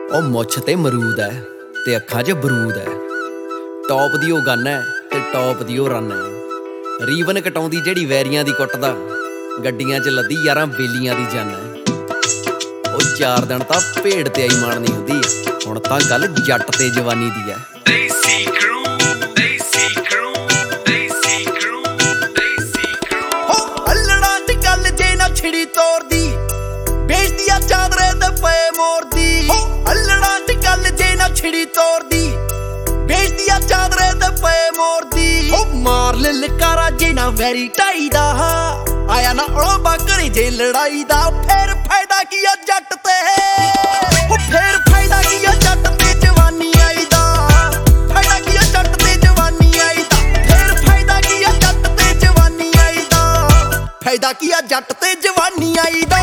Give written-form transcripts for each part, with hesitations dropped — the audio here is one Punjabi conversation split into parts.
ਉਹ ਮੁੱਛ ਤੇ ਮਰੂਦ ਹੈ ਤੇ ਅੱਖਾਂ 'ਚ ਬਰੂਦ ਹੈ। ਟੌਪ ਦੀ ਉਹ ਗਨ ਹੈ ਤੇ ਟੌਪ ਦੀ ਉਹ ਰਨ ਹੈ। ਰੀਵਨ ਕਟਾਉਂਦੀ ਜਿਹੜੀ ਵੈਰੀਆਂ ਦੀ ਕੁੱਟਦਾ, ਗੱਡੀਆਂ 'ਚ ਲੱਦੀ ਯਾਰਾਂ ਬੇਲੀਆਂ ਦੀ ਜਨ ਹੈ। ਉਹ 4 ਦਿਨ ਤਾਂ ਭੇਡ ਤੇ ਆਈ ਮਾਰਨੀ ਹੁੰਦੀ, ਹੁਣ ਤਾਂ ਗੱਲ ਜੱਟ ਤੇ ਜਵਾਨੀ ਦੀ ਹੈ। ਛਿੜੀ ਤੋਰਦੀ ਵੇਚਦੀ ਆ ਚਾਦਰੇ ਤੇ ਪਏ ਮੋਰਦੀ। ਅੱਲੜਾਂ ਚ ਗੱਲ ਜੇ ਨਾ ਛਿੜੀ ਤੋਰਦੀ ਵੇਚਦੀ ਆ ਚਾਦਰੇ ਤੇ ਪਏ ਮੋਰਦੀ। ਮਾਰ ਲੈ ਲਕਾਰਾ ਜੇ ਨਾ ਵੈਰੀ ਢਾਈ ਦਾ, ਆਇਆ ਨਾ ਓਲਬਾ ਘਰੇ ਜੇ ਲੜਾਈ ਦਾ। ਫੇਰ ਫਾਇਦਾ ਕੀ ਆ ਜੱਟ ਤੇ, ਫੇਰ ਫਾਇਦਾ ਕੀ ਆ ਜੱਟ ਤੇ ਜਵਾਨੀ ਆਈ ਦਾ। ਫਾਇਦਾ ਕੀ ਆ ਜੱਟ ਤੇ ਜਵਾਨੀ ਆਈ ਦਾ। ਫੇਰ ਫਾਇਦਾ ਕੀ ਆ ਜੱਟ ਤੇ ਜਵਾਨੀ ਆਈ ਦਾ। ਫਾਇਦਾ ਕੀ ਆ ਜੱਟ ਤੇ ਜਵਾਨੀ ਆਈ ਦਾ।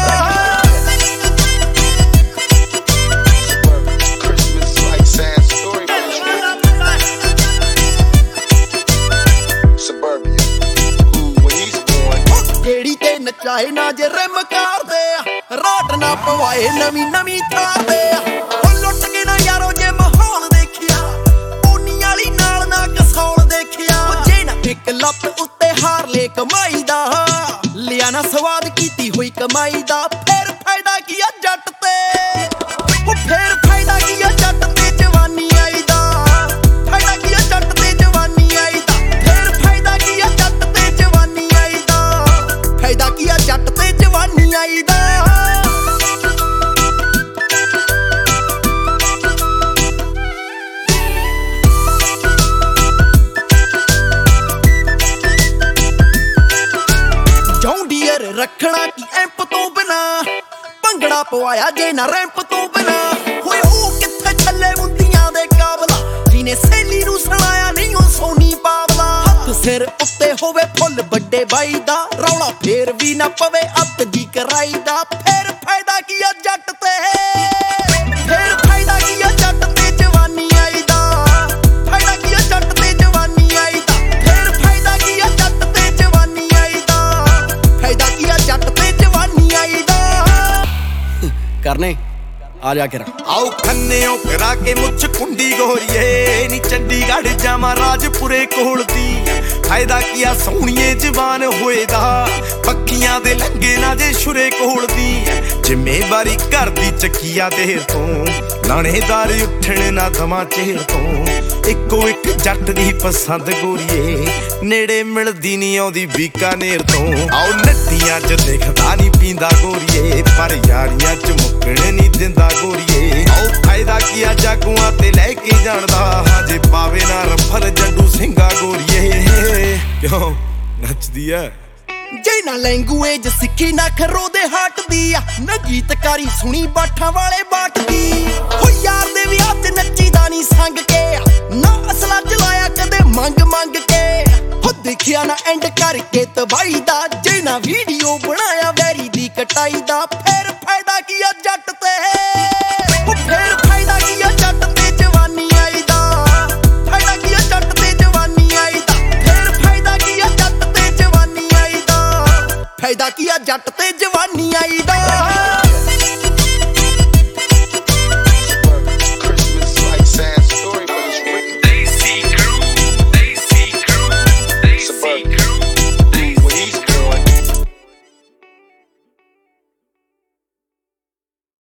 ਜਿਹੜੀ ਤੇ ਨਚਾਏ ਨਾ ਜੇ ਰਿਮ ਕਰਦੇ ਆ, ਰਾਟ ਨਾ ਪਵਾਏ ਨਵੀਂ ਨਵੀਂ ਥਾਂ ਤੇ। ਉਹ ਲੁੱਟ ਕੇ ਨਾ ਯਾਰੋ ਜੇ ਮਾਹੌਲ ਦੇਖਿਆ, ਓਨੀ ਵਾਲੀ ਨਾਲ ਨਾ ਕਸੌਲ ਦੇਖਿਆ। ਜੇ ਨਾ ਇੱਕ ਲੱਤ ਉੱਤੇ ਹਾਰ ਲੈ ਕਮਾਈ ਦਾ, ਲਿਆ ਨਾ ਸਵਾਦ ਕੀਤੀ ਹੋਈ ਕਮਾਈ ਦਾ। ਫੇਰ ਫਾਇਦਾ ਕੀ ਆ ਜੱਟ ਤੇ, ਫੇਰ ਫਾਇਦਾ ਕੀ ਆ ਜੱਟ ਤੇ ਜਵਾਨੀ ਆਈ ਦਾ। ਫਾਇਦਾ ਕੀ ਆ ਜੱਟ ਤੇ ਜਵਾਨੀ ਆਈ ਦਾ। ਫੇਰ ਫਾਇਦਾ ਕੀ ਆ ਜੱਟ ਤੇ ਜਵਾਨੀ ਆਈ ਦਾ। ਫਾਇਦਾ ਕੀ ਆ ਜੱਟ ਤੇ ਜਵਾਨੀ ਆਈ ਦਾ। ਜੌਂਡੀਅਰ ਰੱਖਣਾ ਕੀ ਐਂਪ ਤੋਂ ਬਿਨਾ, ਭੰਗੜਾ ਪਵਾਇਆ ਜੇ ਨਾ ਰੈਂਪ ਤੋਂ ਬਿਨਾ। ਹੋਏ ਉਹ ਕਿੱਥੇ ਛੱਲੇ ਮੁੰਦੀਆਂ ਦੇ ਕਾਬਲਾ, ਜਿਹਨੇ ਸਹੇਲੀ ਨੂੰ ਸੁਣਾਇਆ ਨਹੀਂ ਉਹ ਸੋਨੀ ਪਾਵਲਾ। ਹੱਥ ਸਿਰ ਉੱਤੇ ਹੋਵੇ ਫੁੱਲ ਵੱਡੇ ਬਾਈ ਦਾ, ਰੌਲਾ ਫੇਰ ਵੀ ਨਾ ਪਵੇ ਅੱਤ ਦੀ ਕਰਾਈ ਦਾ। ਫੇਰ ਫਾਇਦਾ ਕੀ ਆ ਜੱਟ ਤੇ, ਫੇਰ ਫਾਇਦਾ ਕੀ ਆ ਜੱਟ ਤੇ ਜਵਾਨੀ ਆਈ ਦਾ। ਫਾਇਦਾ ਕੀ ਆ ਜੱਟ ਤੇ ਜਵਾਨੀ ਆਈ ਦਾ। ਫੇਰ ਫਾਇਦਾ ਕੀ ਆ ਜੱਟ ਤੇ ਜਵਾਨੀ ਆਈ ਦਾ। ਫਾਇਦਾ ਕੀ ਆ ਜੱਟ ਤੇ ਜਵਾਨੀ ਆਈ ਦਾ। ਕਰਨੇ ਆ ਜਾ ਕੇ ਆਓ ਖੰਨਿਓ ਕਰਾ ਕੇ ਮੁੱਛ ਕੁੰਡੀ ਗੋਰੀਏ, ਨੀ ਚੰਡੀਗੜ੍ਹ ਜਾਵਾਂ ਰਾਜਪੁਰੇ ਕੋਲ ਦੀ। ਫਾਇਦਾ ਕੀ ਆ ਸੋਹਣੀਏ ਜਵਾਨ ਹੋਏ ਦਾ, ਪੱਕੀਆਂ ਦੇ ਲੰਗੇ ਨਾ ਜੇ ਸ਼ੁਰੇ ਕੋਲ ਦੀ। ਜ਼ਿੰਮੇਵਾਰੀ ਘਰ ਦੀ ਚੱਕੀਆ ਦੇਰ ਤੋਂ, ਲਾਣੇਦਾਰ ਉੱਠਣ ਨਾ ਦਵਾਂ ਚਿਹਰ ਤੋਂ। ਇੱਕੋ ਇੱਕ ਜੱਟ ਦੀ ਪਸੰਦ ਗੋਰੀਏ, ਨੇੜੇ ਮਿਲਦੀ ਨੀ ਆਉਂਦੀ ਬੀਕਾਨੇਰ ਤੋਂ। ਆਓ ਨੱਟੀਆਂ ਚ ਦੇਖਦਾ ਨੀ ਪੀਂਦਾ ਗੋਰੀਏ, ਪਰ ਯਾਰੀਆਂ ਚ ਮੁੱਕਣ ਨੀ ਦਿੰਦਾ ਗੋਰੀਏ। ਆਓ ਫਾਇਦਾ ਕੀ ਆ ਜਾਗੂਆਂ ਤੇ ਲੈ ਕੇ ਜਾਣਦਾ, ਹਜੇ ਪਾਵੇ ਨਾ ਰਫਲ ਜੱਡੂ ਸਿੰਘਾ ਗੋਰੀਏ। ਕਿਉਂ ਨੱਚਦੀ ਐ ਜੇ ਨਾ ਲੈਂਗੂਏਜ ਸਿੱਖੀ ਨਾ ਖਰੋ ਦੇ ਹਾਟ ਦੀ ਆ, ਨਾ ਗੀਤਕਾਰੀ ਸੁਣੀ ਬਾਠਾਂ ਵਾਲੇ ਬਾਟ ਦੀ। ਹੋ ਯਾਰ ਦੇ ਵਿਆਹ ਚ ਨੱਚੀਦਾ ਨੀ ਸੰਗ ਕੇ, ਨਾ ਅਸਲਾ ਚਲਾਇਆ ਕਦੇ ਮੰਗ ਮੰਗ ਕੇ। ਹੋ ਦੇਖਿਆ ਨਾ ਐਂਡ ਕਰਕੇ ਤਬਾਈ ਦਾ, ਜੇ ਨਾ ਵੀਡੀਓ ਬਣਾਇਆ ਵੈਰੀ ਦੀ ਕਟਾਈ ਦਾ। ਫੇਰ